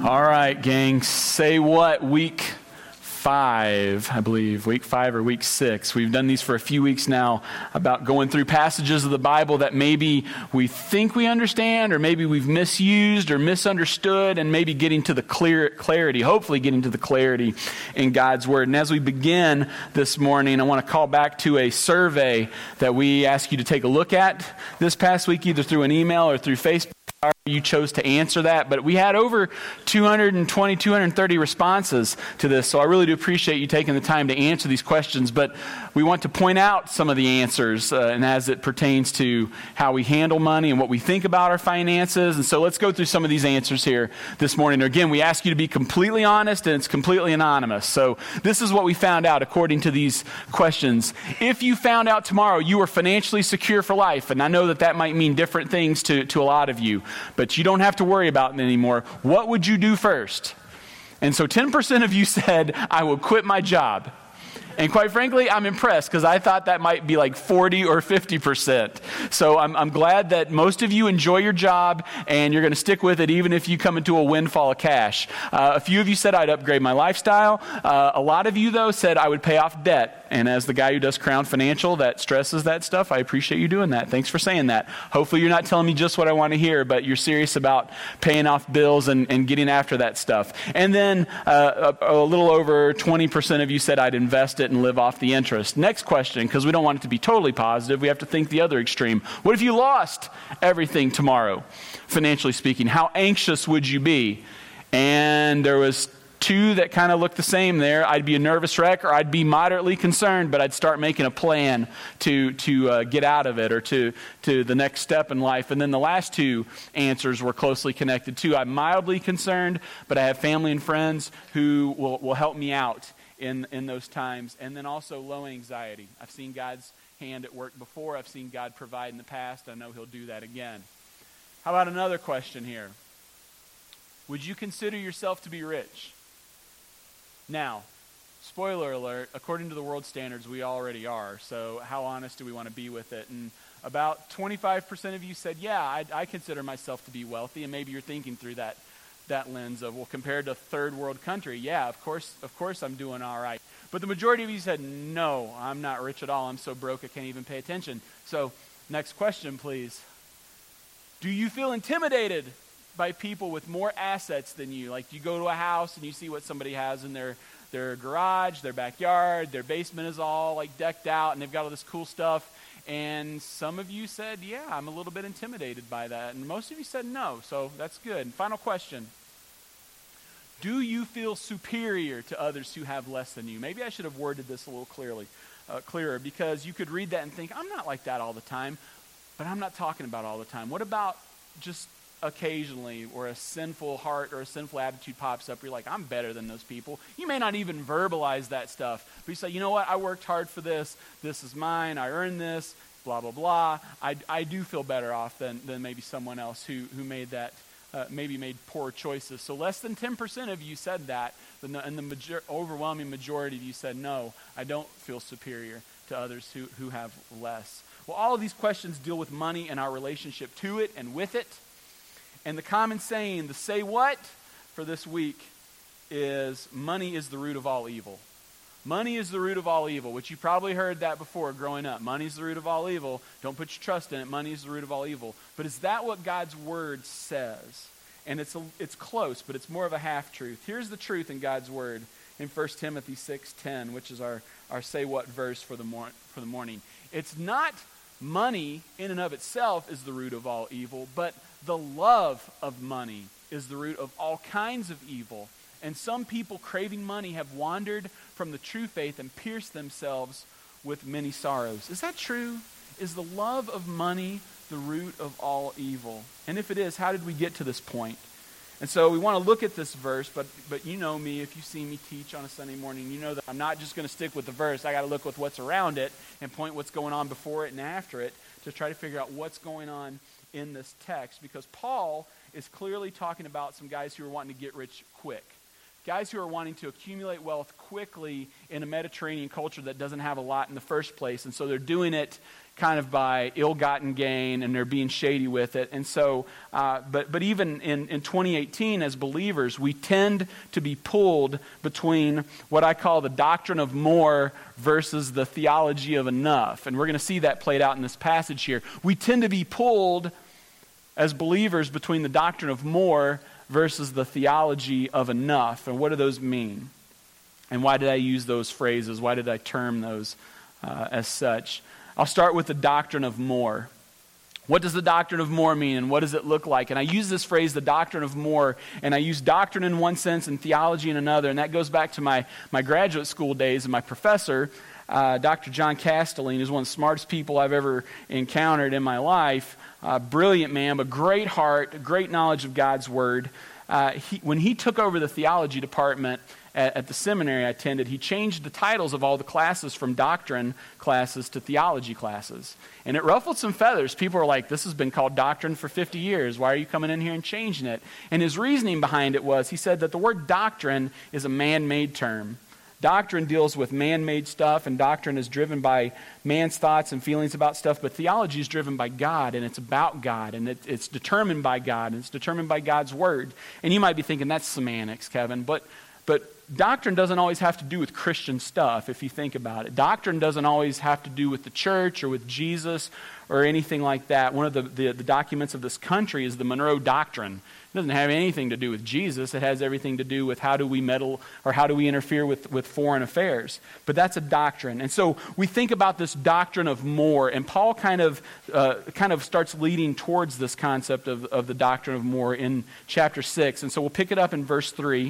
All right, gang, say what? Week 5, I believe. Week 5 or week 6. We've done these for a few weeks now about going through passages of the Bible that maybe we think we understand, or maybe we've misused or misunderstood, and maybe getting to the clarity, hopefully getting to the clarity in God's Word. And as we begin this morning, I want to call back to a survey that we asked you to take a look at this past week, either through an email or through Facebook. You chose to answer that, but we had over 230 responses to this, so I really do appreciate you taking the time to answer these questions. But we want to point out some of the answers, and as it pertains to how we handle money and what we think about our finances. And so let's go through some of these answers here this morning. Again, we ask you to be completely honest, and it's completely anonymous. So this is what we found out according to these questions. If you found out tomorrow you were financially secure for life, and I know that might mean different things to a lot of you, but you don't have to worry about it anymore, what would you do first? And so 10% of you said, I will quit my job. And quite frankly, I'm impressed because I thought that might be like 40 or 50%. So I'm glad that most of you enjoy your job and you're going to stick with it even if you come into a windfall of cash. A few of you said I'd upgrade my lifestyle. A lot of you, though, said I would pay off debt. And as the guy who does Crown Financial that stresses that stuff, I appreciate you doing that. Thanks for saying that. Hopefully you're not telling me just what I want to hear, but you're serious about paying off bills and getting after that stuff. And then a little over 20% of you said I'd invest it and live off the interest. Next question, because we don't want it to be totally positive, we have to think the other extreme. What if you lost everything tomorrow, financially speaking? How anxious would you be? And there was 2 that kind of looked the same there. I'd be a nervous wreck, or I'd be moderately concerned, but I'd start making a plan to get out of it, or to the next step in life. And then the last 2 answers were closely connected too. I'm mildly concerned, but I have family and friends who will help me out in those times. And then also low anxiety. I've seen God's hand at work before. I've seen God provide in the past. I know He'll do that again. How about another question here? Would you consider yourself to be rich? Now, spoiler alert, according to the world standards, we already are. So how honest do we want to be with it? And about 25% of you said, yeah, I consider myself to be wealthy. And maybe you're thinking through that lens of, well, compared to a third world country, yeah, of course I'm doing all right. But the majority of you said, no, I'm not rich at all. I'm so broke I can't even pay attention. So next question, please. Do you feel intimidated by people with more assets than you? Like you go to a house and you see what somebody has in their garage, their backyard, their basement is all like decked out and they've got all this cool stuff. And some of you said, yeah, I'm a little bit intimidated by that. And most of you said no, so that's good. And final question. Do you feel superior to others who have less than you? Maybe I should have worded this a little clearer, because you could read that and think, I'm not like that all the time, but I'm not talking about all the time. What about just occasionally where a sinful heart or a sinful attitude pops up, you're like, I'm better than those people. You may not even verbalize that stuff, but you say, you know what, I worked hard for this is mine, I earned this, blah, blah, blah. I do feel better off than maybe someone else who made that, maybe made poor choices. So less than 10% of you said that, and the overwhelming majority of you said, no, I don't feel superior to others who have less. Well, all of these questions deal with money and our relationship to it and with it. And the common saying, the say what for this week is money is the root of all evil. Money is the root of all evil, which you probably heard that before growing up. Money is the root of all evil. Don't put your trust in it. Money is the root of all evil. But is that what God's Word says? And it's close, but it's more of a half-truth. Here's the truth in God's Word in 1 Timothy 6:10, which is our say what verse for the morning. It's not money in and of itself is the root of all evil, but the love of money is the root of all kinds of evil. And some people craving money have wandered from the true faith and pierced themselves with many sorrows. Is that true? Is the love of money the root of all evil? And if it is, how did we get to this point? And so we want to look at this verse, but you know me, if you see me teach on a Sunday morning, you know that I'm not just going to stick with the verse. I got to look with what's around it and point what's going on before it and after it to try to figure out what's going on in this text, because Paul is clearly talking about some guys who are wanting to get rich quick. Guys who are wanting to accumulate wealth quickly in a Mediterranean culture that doesn't have a lot in the first place. And so they're doing it kind of by ill-gotten gain, and they're being shady with it. And so, but even in 2018, as believers, we tend to be pulled between what I call the doctrine of more versus the theology of enough. And we're going to see that played out in this passage here. We tend to be pulled as believers between the doctrine of more versus the theology of enough. And what do those mean? And why did I use those phrases? Why did I term those as such? I'll start with the doctrine of more. What does the doctrine of more mean, and what does it look like? And I use this phrase, the doctrine of more, and I use doctrine in one sense and theology in another, and that goes back to my graduate school days, and my professor, Dr. John Castelline, is one of the smartest people I've ever encountered in my life. Brilliant man, but great heart, great knowledge of God's Word. When he took over the theology department at the seminary I attended, he changed the titles of all the classes from doctrine classes to theology classes. And it ruffled some feathers. People were like, this has been called doctrine for 50 years. Why are you coming in here and changing it? And his reasoning behind it was, he said that the word doctrine is a man-made term. Doctrine deals with man-made stuff, and doctrine is driven by man's thoughts and feelings about stuff, but theology is driven by God, and it's about God, and it's determined by God, and it's determined by God's Word. And you might be thinking, that's semantics, Kevin, but doctrine doesn't always have to do with Christian stuff, if you think about it. Doctrine doesn't always have to do with the church or with Jesus or anything like that. One of the documents of this country is the Monroe Doctrine. It doesn't have anything to do with Jesus. It has everything to do with how do we meddle or how do we interfere with foreign affairs. But that's a doctrine. And so we think about this doctrine of more, and Paul kind of starts leading towards this concept of the doctrine of more in chapter 6. And so we'll pick it up in verse 3.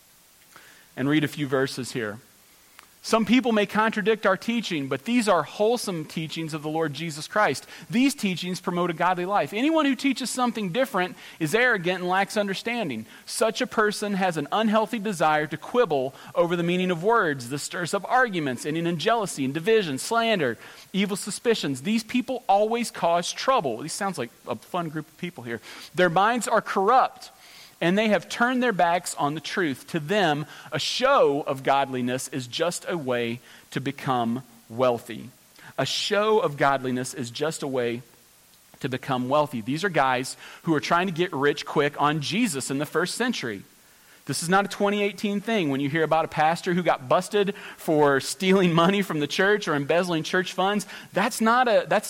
And read a few verses here. Some people may contradict our teaching, but these are wholesome teachings of the Lord Jesus Christ. These teachings promote a godly life. Anyone who teaches something different is arrogant and lacks understanding. Such a person has an unhealthy desire to quibble over the meaning of words. This stirs up arguments, and in jealousy and division, slander, evil suspicions. These people always cause trouble. This sounds like a fun group of people here. Their minds are corrupt, and they have turned their backs on the truth. To them, a show of godliness is just a way to become wealthy. A show of godliness is just a way to become wealthy. These are guys who are trying to get rich quick on Jesus in the first century. This is not a 2018 thing. When you hear about a pastor who got busted for stealing money from the church or embezzling church funds, that's not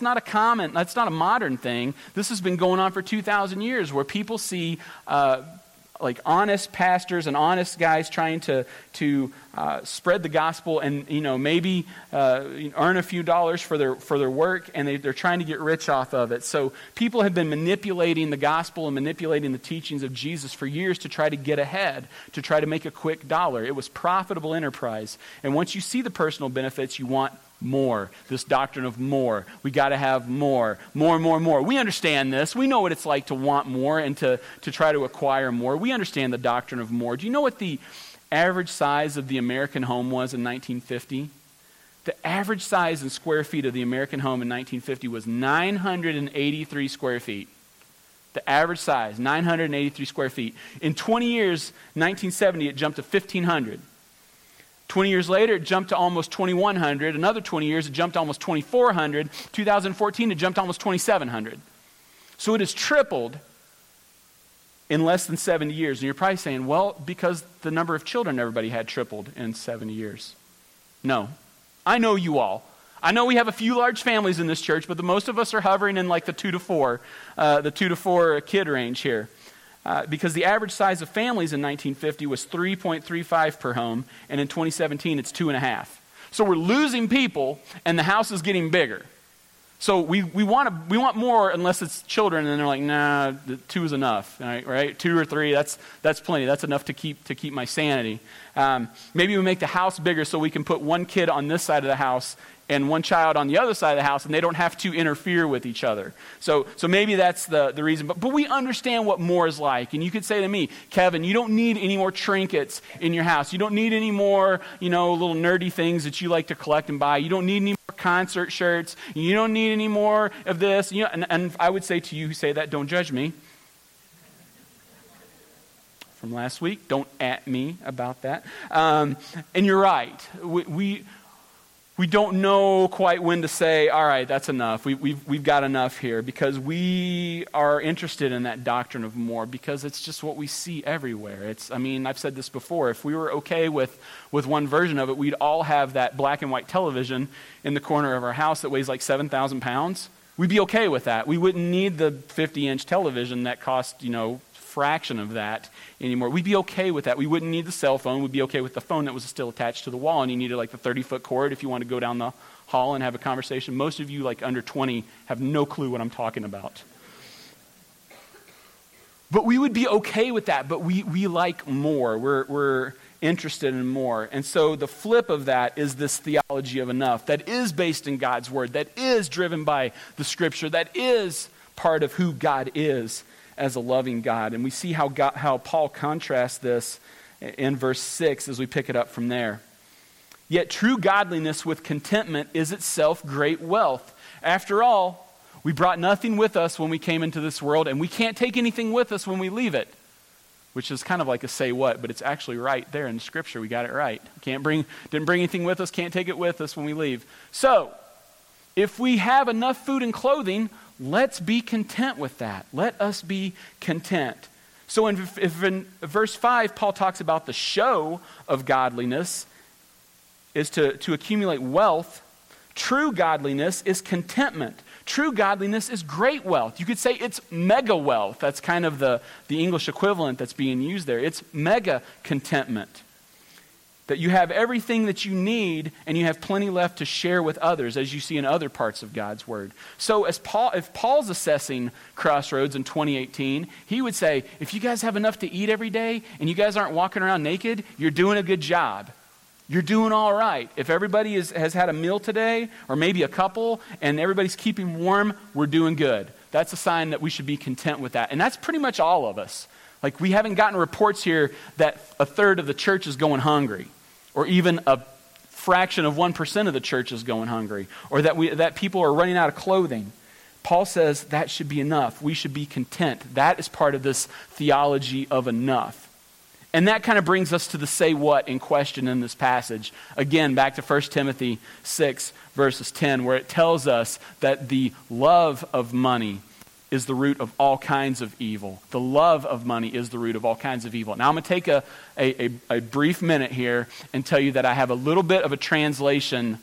a modern thing. This has been going on for 2,000 years, where people see like honest pastors and honest guys trying to spread the gospel and maybe earn a few dollars for their work, and they're trying to get rich off of it. So people have been manipulating the gospel and manipulating the teachings of Jesus for years to try to get ahead, to try to make a quick dollar. It was profitable enterprise. And once you see the personal benefits, you want more. This doctrine of more. We got to have more. More. We understand this. We know what it's like to want more and to try to acquire more. We understand the doctrine of more. Do you know what the average size of the American home was in 1950? The average size in square feet of the American home in 1950 was 983 square feet. The average size, 983 square feet. In 20 years, 1970, it jumped to 1,500. 20 years later, it jumped to almost 2,100. Another 20 years, it jumped to almost 2,400. 2014, it jumped to almost 2,700. So it has tripled in less than 70 years. And you're probably saying, well, because the number of children everybody had tripled in 70 years. No. I know you all. I know we have a few large families in this church, but the most of us are hovering in like the 2 to 4 kid range here. Because the average size of families in 1950 was 3.35 per home, and in 2017 it's 2.5. So we're losing people, and the house is getting bigger. So we want more unless it's children, and they're like, nah, 2 is enough, right? 2 or 3, that's plenty. That's enough to keep my sanity. Maybe we make the house bigger so we can put one kid on this side of the house and one child on the other side of the house, and they don't have to interfere with each other. So maybe that's the reason. But we understand what more is like. And you could say to me, Kevin, you don't need any more trinkets in your house. You don't need any more, little nerdy things that you like to collect and buy. You don't need any more concert shirts. You don't need any more of this. And I would say to you who say that, don't judge me. From last week, don't at me about that. And you're right. we don't know quite when to say, all right, that's enough. We've got enough here, because we are interested in that doctrine of more, because it's just what we see everywhere. I've said this before. If we were okay with one version of it, we'd all have that black and white television in the corner of our house that weighs like 7,000 pounds. We'd be okay with that. We wouldn't need the 50-inch television that cost, fraction of that anymore. We'd be okay with that. We wouldn't need the cell phone. We'd be okay with the phone that was still attached to the wall, and you needed like the 30-foot cord if you want to go down the hall and have a conversation. Most of you, like under 20, have no clue what I'm talking about. But we would be okay with that, but we like more. We're interested in more. And so the flip of that is this theology of enough that is based in God's word, that is driven by the scripture, that is part of who God is as a loving God. And we see how Paul contrasts this in verse 6 as we pick it up from there. Yet true godliness with contentment is itself great wealth. After all, we brought nothing with us when we came into this world, and we can't take anything with us when we leave it. Which is kind of like a say what, but it's actually right there in the scripture. We got it right. Didn't bring anything with us, can't take it with us when we leave. So, if we have enough food and clothing, let's be content with that. Let us be content. So in verse 5, Paul talks about the show of godliness is to accumulate wealth. True godliness is contentment. True godliness is great wealth. You could say it's mega wealth. That's kind of the English equivalent that's being used there. It's mega contentment. That you have everything that you need and you have plenty left to share with others, as you see in other parts of God's word. So if Paul's assessing Crossroads in 2018, he would say, if you guys have enough to eat every day and you guys aren't walking around naked, you're doing a good job. You're doing all right. If everybody has had a meal today, or maybe a couple, and everybody's keeping warm, we're doing good. That's a sign that we should be content with that. And that's pretty much all of us. Like, we haven't gotten reports here that a third of the church is going hungry, or even a fraction of 1% of the church is going hungry, or that people are running out of clothing. Paul says that should be enough. We should be content. That is part of this theology of enough. And that kind of brings us to the say what in question in this passage. Again, back to 1 Timothy 6, verses 10, where it tells us that the love of money is the root of all kinds of evil. The love of money is the root of all kinds of evil. Now I'm going to take a brief minute here and tell you that I have a little bit of a translation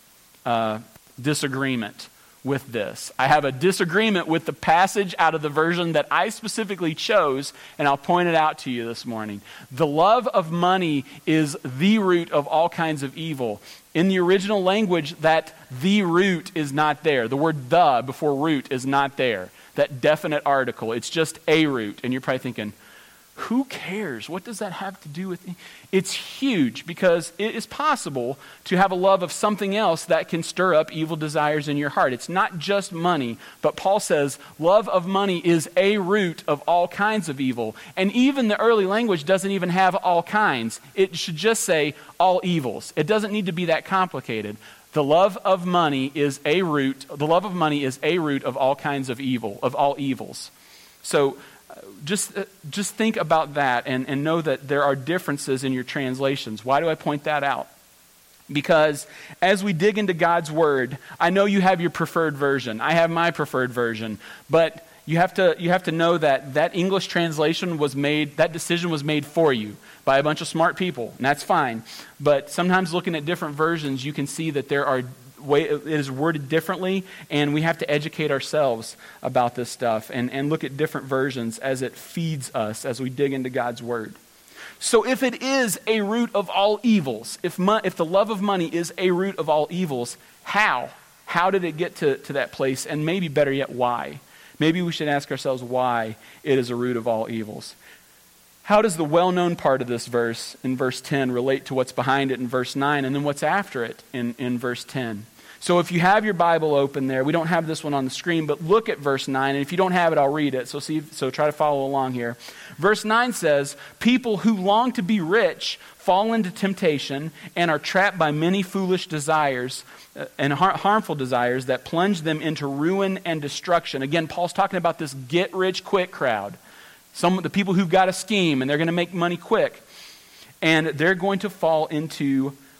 disagreement with this. I have a disagreement with the passage out of the version that I specifically chose, and I'll point it out to you this morning. The love of money is the root of all kinds of evil. In the original language, that the root is not there. The word the before root is not there. That definite article. It's just a root. And you're probably thinking, who cares? What does that have to do with it? It's huge, because it is possible to have a love of something else that can stir up evil desires in your heart. It's not just money, but Paul says love of money is a root of all kinds of evil. And even the early language doesn't even have all kinds. It should just say all evils. It doesn't need to be that complicated. The love of money is a root. The love of money is a root of all kinds of evil, of all evils. So just think about that and know that there are differences in your translations. Why do I point that out? Because as we dig into God's word, I know you have your preferred version. I have my preferred version, but you have to know that English translation was made. That decision was made for you by a bunch of smart people, and that's fine. But sometimes looking at different versions, you can see that it is worded differently, and we have to educate ourselves about this stuff and look at different versions as it feeds us as we dig into God's word. So if it is a root of all evils, if the love of money is a root of all evils, how? How did it get to that place? And maybe better yet, why? Maybe we should ask ourselves why it is a root of all evils. How does the well-known part of this verse in verse 10 relate to what's behind it in verse 9 and then what's after it in verse 10? So if you have your Bible open there, we don't have this one on the screen, but look at verse 9, and if you don't have it, I'll read it. So try to follow along here. Verse 9 says, "People who long to be rich fall into temptation and are trapped by many foolish desires and harmful desires that plunge them into ruin and destruction." Again, Paul's talking about this get-rich-quick crowd. The people who've got a scheme and they're going to make money quick. And they're going to fall into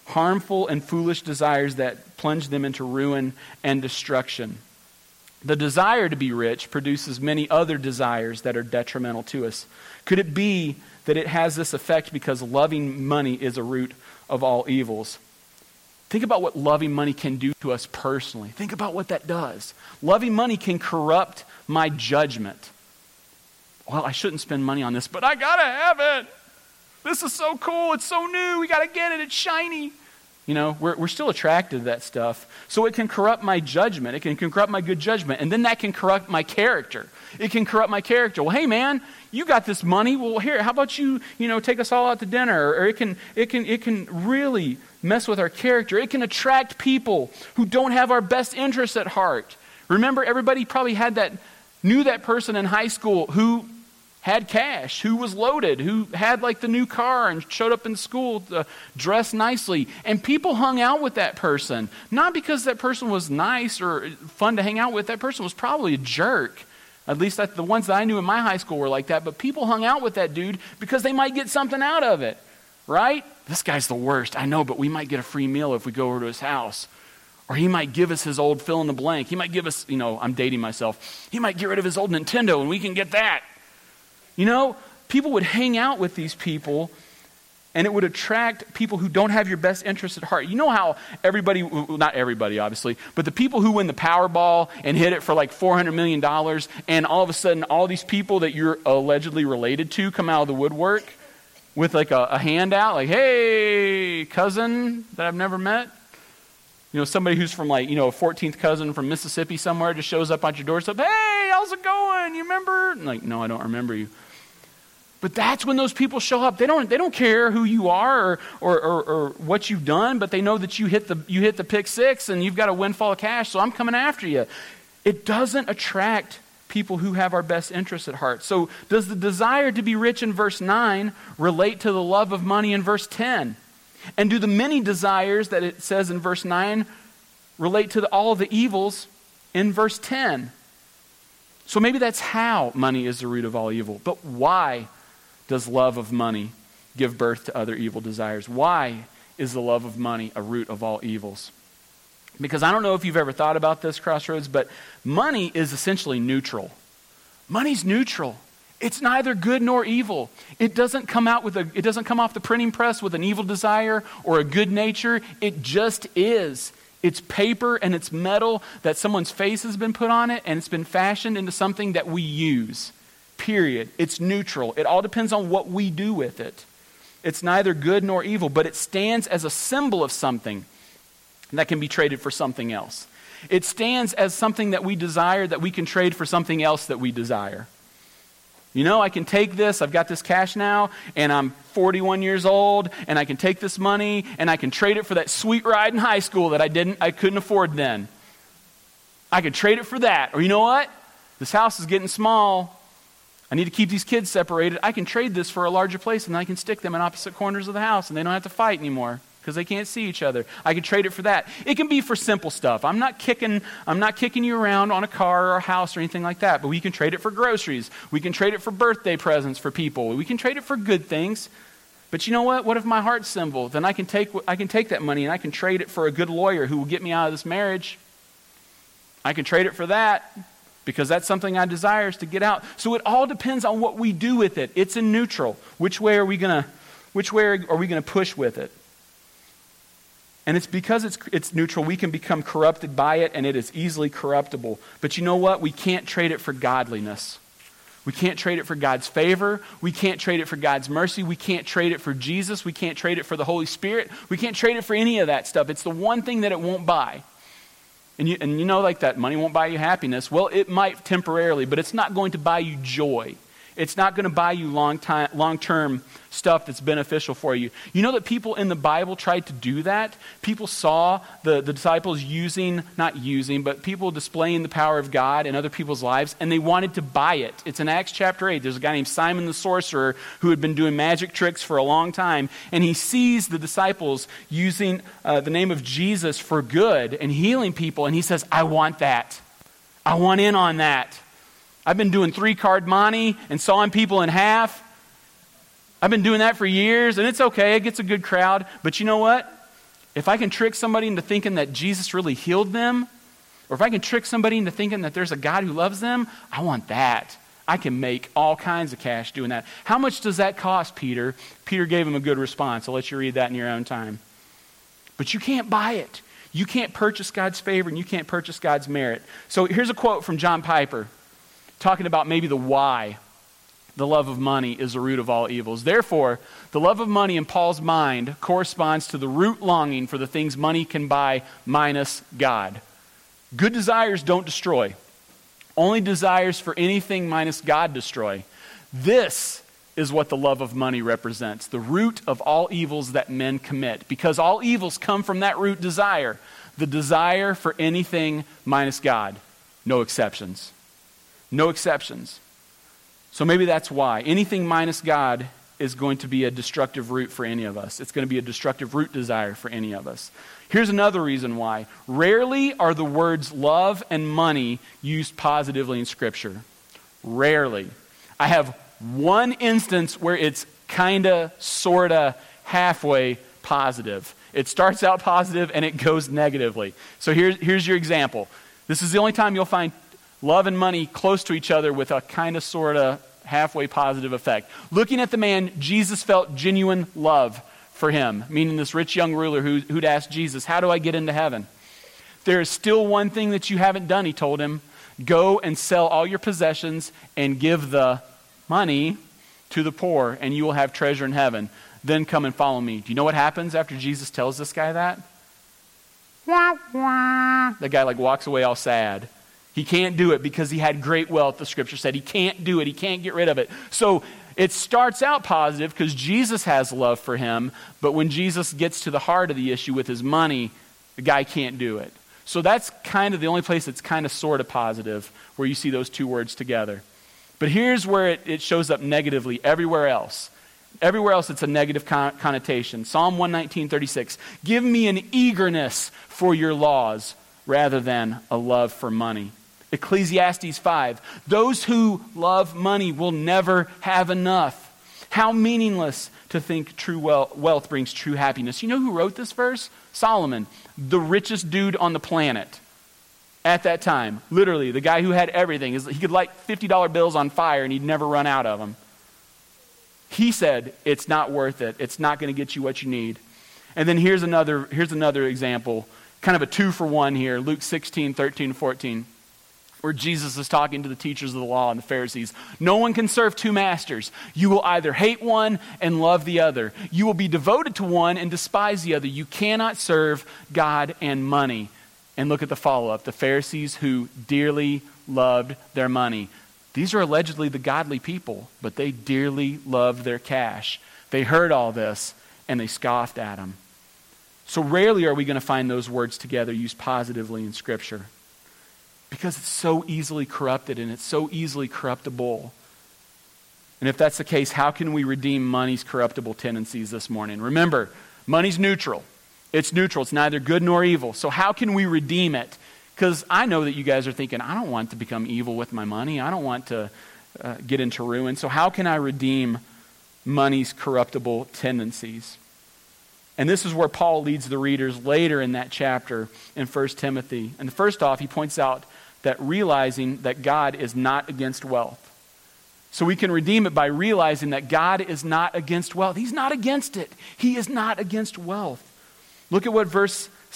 harmful and foolish desires that plunge them into ruin and destruction. The desire to be rich produces many other desires that are detrimental to us. Could it be that it has this effect because loving money is a root of all evils? Think about what loving money can do to us personally. Think about what that does. Loving money can corrupt my judgment. Well, I shouldn't spend money on this, but I gotta have it. This is so cool. It's so new. We gotta get it. It's shiny. You know, we're still attracted to that stuff. So it can corrupt my judgment. It can corrupt my good judgment. And then that can corrupt my character. It can corrupt my character. Well, hey man, you got this money. Well, here, how about you take us all out to dinner? Or it can really mess with our character. It can attract people who don't have our best interests at heart. Remember, everybody probably knew that person in high school who had cash, who was loaded, who had like the new car and showed up in school dressed nicely. And people hung out with that person. Not because that person was nice or fun to hang out with. That person was probably a jerk. At least the ones that I knew in my high school were like that. But people hung out with that dude because they might get something out of it. Right? This guy's the worst. I know, but we might get a free meal if we go over to his house. Or he might give us his old fill in the blank. He might give us, I'm dating myself. He might get rid of his old Nintendo and we can get that. People would hang out with these people and it would attract people who don't have your best interests at heart. You know how everybody, not everybody obviously, but the people who win the Powerball and hit it for like $400 million and all of a sudden all these people that you're allegedly related to come out of the woodwork with like a handout, like, hey, cousin that I've never met. Somebody who's from like, a 14th cousin from Mississippi somewhere just shows up on your doorstep. Hey, how's it going? You remember? And like, no, I don't remember you. But that's when those people show up. They don't care who you are or what you've done, but they know that you hit the pick six and you've got a windfall of cash, so I'm coming after you. It doesn't attract people who have our best interests at heart. So does the desire to be rich in verse 9 relate to the love of money in verse 10? And do the many desires that it says in verse 9 relate to all the evils in verse 10? So maybe that's how money is the root of all evil. But why does love of money give birth to other evil desires? Why is the love of money a root of all evils? Because I don't know if you've ever thought about this, Crossroads, but money is essentially neutral. Money's neutral. It's neither good nor evil. It doesn't come off the printing press with an evil desire or a good nature. It just is. It's paper and it's metal that someone's face has been put on it and it's been fashioned into something that we use. Period. It's neutral. It all depends on what we do with it. It's neither good nor evil, but it stands as a symbol of something that can be traded for something else. It stands as something that we desire that we can trade for something else that we desire. I can take this, I've got this cash now, and I'm 41 years old, and I can take this money, and I can trade it for that sweet ride in high school that I couldn't afford then. I could trade it for that. Or you know what? This house is getting small. I need to keep these kids separated. I can trade this for a larger place, and I can stick them in opposite corners of the house, and they don't have to fight anymore because they can't see each other. I can trade it for that. It can be for simple stuff. I'm not kicking you around on a car or a house or anything like that, but we can trade it for groceries. We can trade it for birthday presents for people. We can trade it for good things. But you know what? What if my heart's simple? Then I can take that money and I can trade it for a good lawyer who will get me out of this marriage. I can trade it for that because that's something I desire is to get out. So it all depends on what we do with it. It's in neutral. Which way are we going to push with it? And it's because it's neutral, we can become corrupted by it, and it is easily corruptible. But you know what? We can't trade it for godliness. We can't trade it for God's favor. We can't trade it for God's mercy. We can't trade it for Jesus. We can't trade it for the Holy Spirit. We can't trade it for any of that stuff. It's the one thing that it won't buy. And you know, like that money won't buy you happiness. Well, it might temporarily, but it's not going to buy you joy. It's not going to buy you long-term stuff that's beneficial for you. You know that people in the Bible tried to do that? People saw the disciples but people displaying the power of God in other people's lives, and they wanted to buy it. It's in Acts chapter 8. There's a guy named Simon the sorcerer who had been doing magic tricks for a long time, and he sees the disciples using the name of Jesus for good and healing people, and he says, I want that. I want in on that. I've been doing 3-card monte and sawing people in half. I've been doing that for years, and it's okay. It gets a good crowd. But you know what? if I can trick somebody into thinking that Jesus really healed them, or if I can trick somebody into thinking that there's a God who loves them, I want that. I can make all kinds of cash doing that. How much does that cost, Peter? Peter gave him a good response. I'll let you read that in your own time. But you can't buy it. You can't purchase God's favor, and you can't purchase God's merit. So here's a quote from John Piper, talking about maybe the why the love of money is the root of all evils. Therefore, the love of money in Paul's mind corresponds to the root longing for the things money can buy minus God. Good desires don't destroy. Only desires for anything minus God destroy. This is what the love of money represents, the root of all evils that men commit, because all evils come from that root desire, the desire for anything minus God. No exceptions. No exceptions. So maybe that's why. Anything minus God is going to be a destructive root for any of us. It's going to be a destructive root desire for any of us. Here's another reason why. Rarely are the words love and money used positively in Scripture. Rarely. I have one instance where it's kind of, sort of, halfway positive. It starts out positive and it goes negatively. So here's your example. This is the only time you'll find love and money close to each other with a kind of, sort of, halfway positive effect. Looking at the man, Jesus felt genuine love for him, meaning this rich young ruler who'd asked Jesus, how do I get into heaven? There is still one thing that you haven't done, he told him. Go and sell all your possessions and give the money to the poor, and you will have treasure in heaven. Then come and follow me. Do you know what happens after Jesus tells this guy that? Wah, wah. The guy walks away all sad. He can't do it because he had great wealth, the Scripture said. He can't do it. He can't get rid of it. So it starts out positive because Jesus has love for him, but when Jesus gets to the heart of the issue with his money, the guy can't do it. So that's kind of the only place that's kind of, sort of positive, where you see those two words together. But here's where it shows up negatively everywhere else. Everywhere else it's a negative connotation. Psalm 119:36. Give me an eagerness for your laws rather than a love for money. Ecclesiastes 5. Those who love money will never have enough. How meaningless to think true wealth brings true happiness. You know who wrote this verse? Solomon, the richest dude on the planet at that time. Literally, the guy who had everything. He could light $50 bills on fire and he'd never run out of them. He said, it's not worth it. It's not going to get you what you need. And then here's another example, kind of a 2-for-1 here, Luke 16:13-14. Where Jesus is talking to the teachers of the law and the Pharisees. No one can serve two masters. You will either hate one and love the other. You will be devoted to one and despise the other. You cannot serve God and money. And look at the follow-up. The Pharisees who dearly loved their money. These are allegedly the godly people, but they dearly loved their cash. They heard all this and they scoffed at him. So rarely are we going to find those words together used positively in Scripture. Because it's so easily corrupted and it's so easily corruptible. And if that's the case, how can we redeem money's corruptible tendencies this morning? Remember, money's neutral. It's neutral. It's neither good nor evil. So how can we redeem it? Because I know that you guys are thinking, I don't want to become evil with my money. I don't want to get into ruin. So how can I redeem money's corruptible tendencies? And this is where Paul leads the readers later in that chapter in 1 Timothy. And first off, he points out that realizing that God is not against wealth. So we can redeem it by realizing that God is not against wealth. He's not against it. He is not against wealth. Look at what look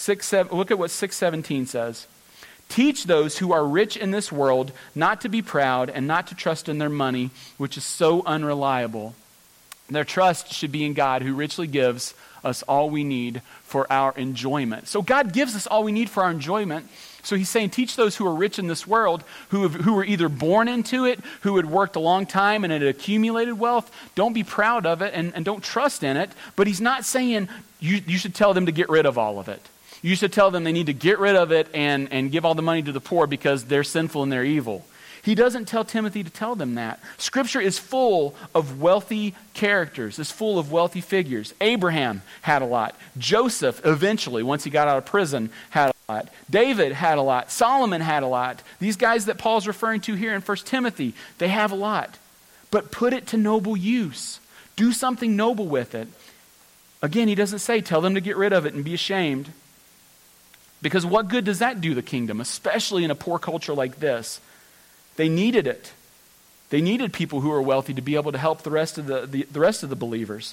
at what 6:17 says. Teach those who are rich in this world not to be proud and not to trust in their money, which is so unreliable. Their trust should be in God, who richly gives us all we need for our enjoyment. So God gives us all we need for our enjoyment. So he's saying, teach those who are rich in this world, who were either born into it, who had worked a long time and had accumulated wealth. Don't be proud of it and don't trust in it. But he's not saying you should tell them to get rid of all of it. You should tell them they need to get rid of it and give all the money to the poor because they're sinful and they're evil. He doesn't tell Timothy to tell them that. Scripture is full of wealthy characters. It's full of wealthy figures. Abraham had a lot. Joseph, eventually, once he got out of prison, had a lot. David had a lot. Solomon had a lot. These guys that Paul's referring to here in 1 Timothy, they have a lot. But put it to noble use. Do something noble with it. Again, he doesn't say, tell them to get rid of it and be ashamed. Because what good does that do the kingdom, especially in a poor culture like this? They needed it. They needed people who were wealthy to be able to help the rest of the rest of the believers.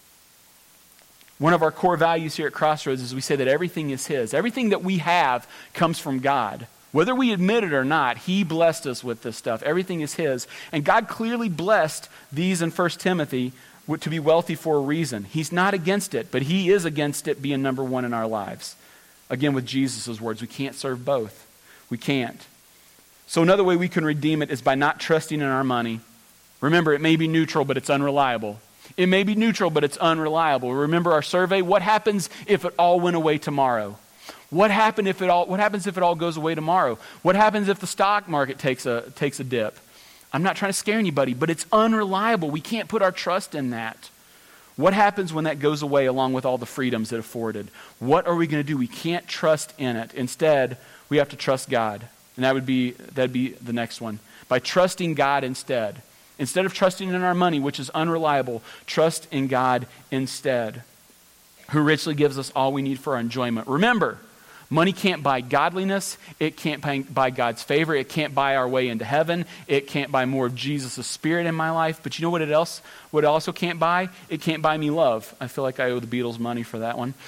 One of our core values here at Crossroads is we say that everything is his. Everything that we have comes from God. Whether we admit it or not, he blessed us with this stuff. Everything is his. And God clearly blessed these in 1 Timothy to be wealthy for a reason. He's not against it, but he is against it being number one in our lives. Again, with Jesus' words, we can't serve both. We can't. So another way we can redeem it is by not trusting in our money. Remember, it may be neutral, but it's unreliable. It may be neutral, but it's unreliable. Remember our survey? What happens if it all went away tomorrow? What happens if it all goes away tomorrow? What happens if the stock market takes a dip? I'm not trying to scare anybody, but it's unreliable. We can't put our trust in that. What happens when that goes away along with all the freedoms it afforded? What are we going to do? We can't trust in it. Instead, we have to trust God. And that'd be the next one. By trusting God instead. Instead of trusting in our money, which is unreliable, trust in God instead, who richly gives us all we need for our enjoyment. Remember, money can't buy godliness. It can't buy God's favor. It can't buy our way into heaven. It can't buy more of Jesus' spirit in my life. But you know what it also can't buy? It can't buy me love. I feel like I owe the Beatles money for that one.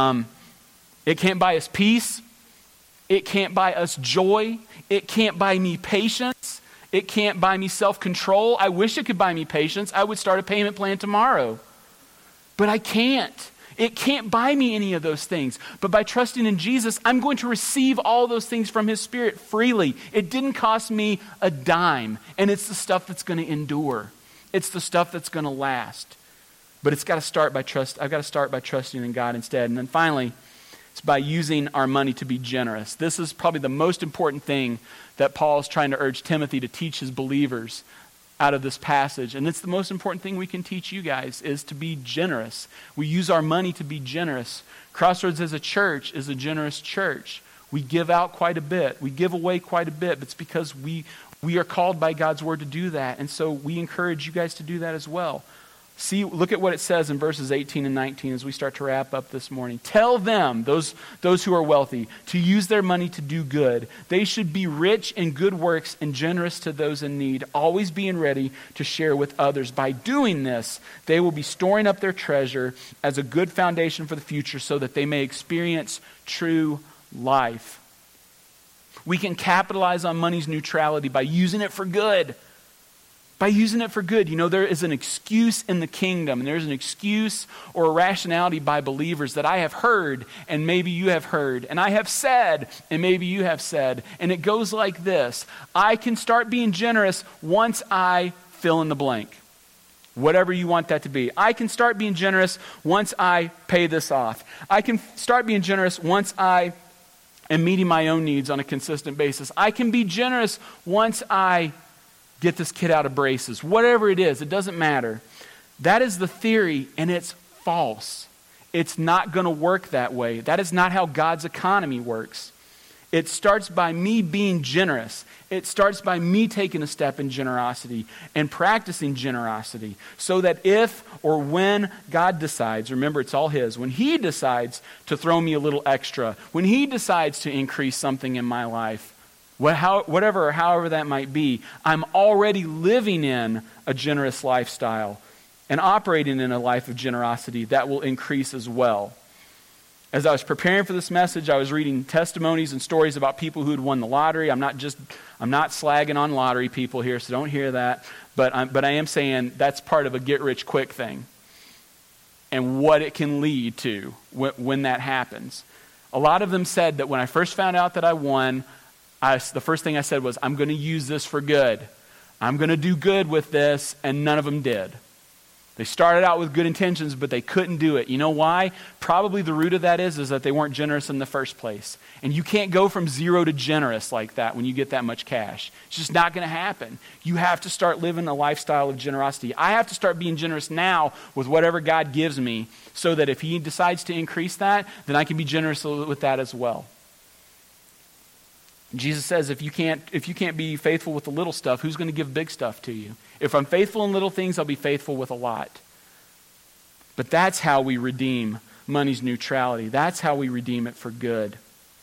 It can't buy us peace. It can't buy us joy. It can't buy me patience. It can't buy me self-control. I wish it could buy me patience. I would start a payment plan tomorrow. But I can't. It can't buy me any of those things. But by trusting in Jesus, I'm going to receive all those things from his Spirit freely. It didn't cost me a dime. And it's the stuff that's going to endure. It's the stuff that's going to last. But I've got to start by trusting in God instead. And then finally, it's by using our money to be generous. This is probably the most important thing that Paul is trying to urge Timothy to teach his believers out of this passage. And it's the most important thing we can teach you guys is to be generous. We use our money to be generous. Crossroads as a church is a generous church. We give out quite a bit. We give away quite a bit. But it's because we are called by God's word to do that. And so we encourage you guys to do that as well. Look at what it says in verses 18 and 19 as we start to wrap up this morning. Tell them, those who are wealthy, to use their money to do good. They should be rich in good works and generous to those in need, always being ready to share with others. By doing this, they will be storing up their treasure as a good foundation for the future so that they may experience true life. We can capitalize on money's neutrality by using it for good. By using it for good. You know, there is an excuse in the kingdom, and there's an excuse or a rationality by believers that I have heard, and maybe you have heard, and I have said, and maybe you have said, and it goes like this. I can start being generous once I fill in the blank. Whatever you want that to be. I can start being generous once I pay this off. I can start being generous once I am meeting my own needs on a consistent basis. I can be generous once I get this kid out of braces. Whatever it is, it doesn't matter. That is the theory, and it's false. It's not going to work that way. That is not how God's economy works. It starts by me being generous. It starts by me taking a step in generosity and practicing generosity so that if or when God decides, remember it's all his, when he decides to throw me a little extra, when he decides to increase something in my life, whatever or however that might be, I'm already living in a generous lifestyle and operating in a life of generosity that will increase as well. As I was preparing for this message, I was reading testimonies and stories about people who had won the lottery. I'm not slagging on lottery people here, so don't hear that. But I am saying that's part of a get-rich-quick thing and what it can lead to when that happens. A lot of them said that when I first found out that I won, the first thing I said was, I'm going to use this for good. I'm going to do good with this, and none of them did. They started out with good intentions, but they couldn't do it. You know why? Probably the root of that is that they weren't generous in the first place. And you can't go from zero to generous like that when you get that much cash. It's just not going to happen. You have to start living a lifestyle of generosity. I have to start being generous now with whatever God gives me so that if he decides to increase that, then I can be generous with that as well. Jesus says, if you can't be faithful with the little stuff, who's going to give big stuff to you? If I'm faithful in little things, I'll be faithful with a lot. But that's how we redeem money's neutrality. That's how we redeem it for good.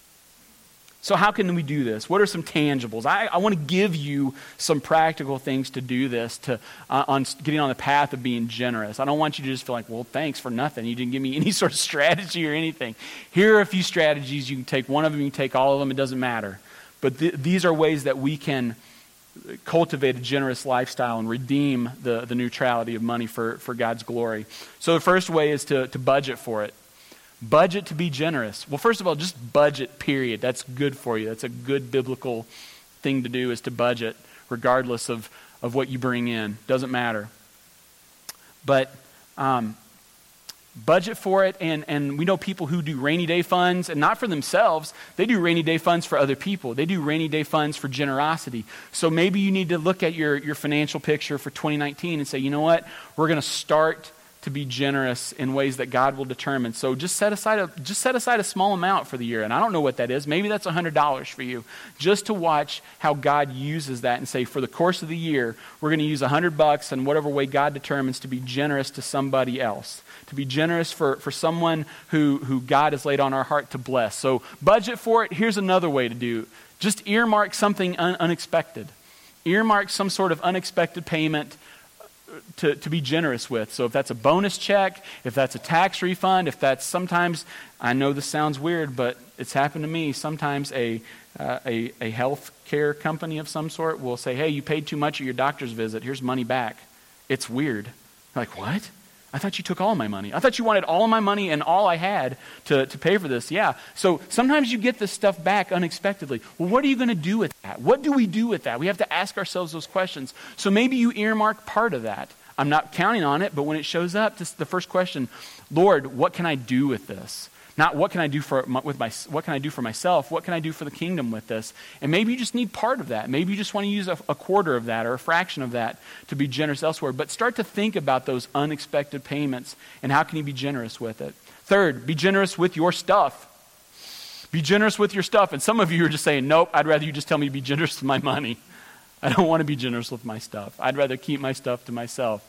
So how can we do this? What are some tangibles? I want to give you some practical things to do this, on getting on the path of being generous. I don't want you to just feel like, well, thanks for nothing. You didn't give me any sort of strategy or anything. Here are a few strategies. You can take one of them, you can take all of them. It doesn't matter. But these are ways that we can cultivate a generous lifestyle and redeem the neutrality of money for God's glory. So the first way is to budget for it. Budget to be generous. Well, first of all, just budget, period. That's good for you. That's a good biblical thing to do, is to budget, regardless of what you bring in. Doesn't matter. But budget for it, and we know people who do rainy day funds, and not for themselves. They do rainy day funds for other people. They do rainy day funds for generosity. So maybe you need to look at your financial picture for 2019 and say, you know what? We're going to start to be generous in ways that God will determine. So just set aside a small amount for the year. And I don't know what that is. Maybe that's $100 for you. Just to watch how God uses that and say, for the course of the year, we're going to use $100 in whatever way God determines to be generous to somebody else. To be generous for someone who God has laid on our heart to bless. So budget for it. Here's another way to do it. Just earmark something unexpected. Earmark some sort of unexpected payment to be generous with. So if that's a bonus check, if that's a tax refund, if that's sometimes, I know this sounds weird, but it's happened to me, sometimes a health care company of some sort will say, hey, you paid too much at your doctor's visit, here's money back. It's weird. Like, what? I thought you took all my money. I thought you wanted all of my money and all I had to pay for this. Yeah. So sometimes you get this stuff back unexpectedly. Well, what are you going to do with that? What do we do with that? We have to ask ourselves those questions. So maybe you earmark part of that. I'm not counting on it, but when it shows up, just the first question, Lord, what can I do with this? Not what can I do for what can I do for myself? What can I do for the kingdom with this? And maybe you just need part of that. Maybe you just want to use a quarter of that or a fraction of that to be generous elsewhere. But start to think about those unexpected payments and how can you be generous with it. Third, be generous with your stuff. Be generous with your stuff. And some of you are just saying, nope, I'd rather you just tell me to be generous with my money. I don't want to be generous with my stuff. I'd rather keep my stuff to myself.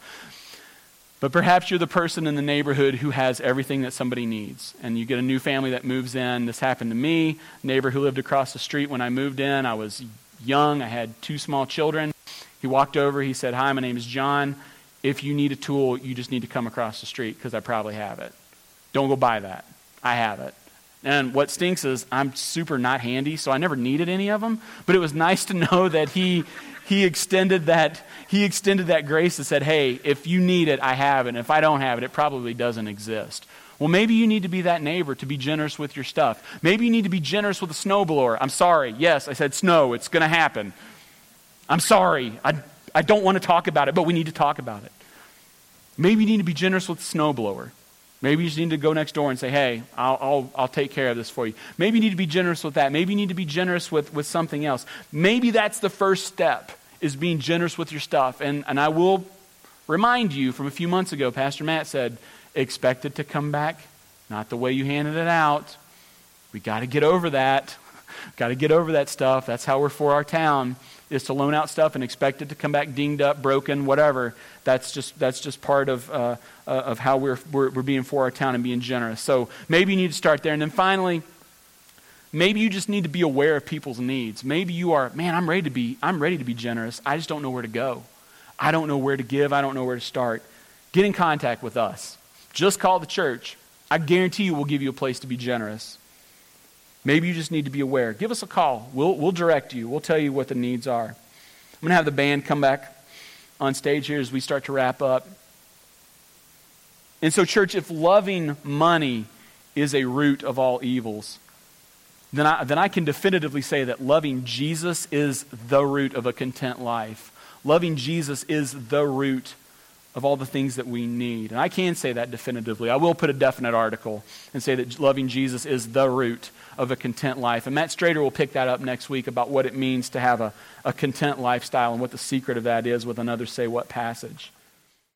But perhaps you're the person in the neighborhood who has everything that somebody needs. And you get a new family that moves in. This happened to me. Neighbor who lived across the street when I moved in. I was young. I had 2 small children. He walked over. He said, hi, my name is John. If you need a tool, you just need to come across the street because I probably have it. Don't go buy that. I have it. And what stinks is I'm super not handy, so I never needed any of them. But it was nice to know that he extended that grace and said, hey, if you need it, I have it. And if I don't have it, it probably doesn't exist. Well, maybe you need to be that neighbor to be generous with your stuff. Maybe you need to be generous with a snowblower. I'm sorry. Yes, I said snow. It's going to happen. I'm sorry. I don't want to talk about it, but we need to talk about it. Maybe you need to be generous with a snowblower. Maybe you just need to go next door and say, hey, I'll take care of this for you. Maybe you need to be generous with that. Maybe you need to be generous with something else. Maybe that's the first step, is being generous with your stuff. And I will remind you from a few months ago, Pastor Matt said, expect it to come back, not the way you handed it out. We got to get over that. Got to get over that stuff. That's how we're for our town, is to loan out stuff and expect it to come back dinged up, broken, whatever. That's just part of how we're being for our town and being generous. So maybe you need to start there. And then finally, maybe you just need to be aware of people's needs. Maybe you are, man, I'm ready to be generous. I just don't know where to go. I don't know where to give. I don't know where to start. Get in contact with us. Just call the church. I guarantee you we'll give you a place to be generous. Maybe you just need to be aware. Give us a call. We'll direct you. We'll tell you what the needs are. I'm going to have the band come back on stage here as we start to wrap up. And so, church, if loving money is a root of all evils, then I can definitively say that loving Jesus is the root of a content life. Loving Jesus is the root of all the things that we need. And I can say that definitively. I will put a definite article and say that loving Jesus is the root of a content life. And Matt Strader will pick that up next week about what it means to have a content lifestyle and what the secret of that is with another Say What passage.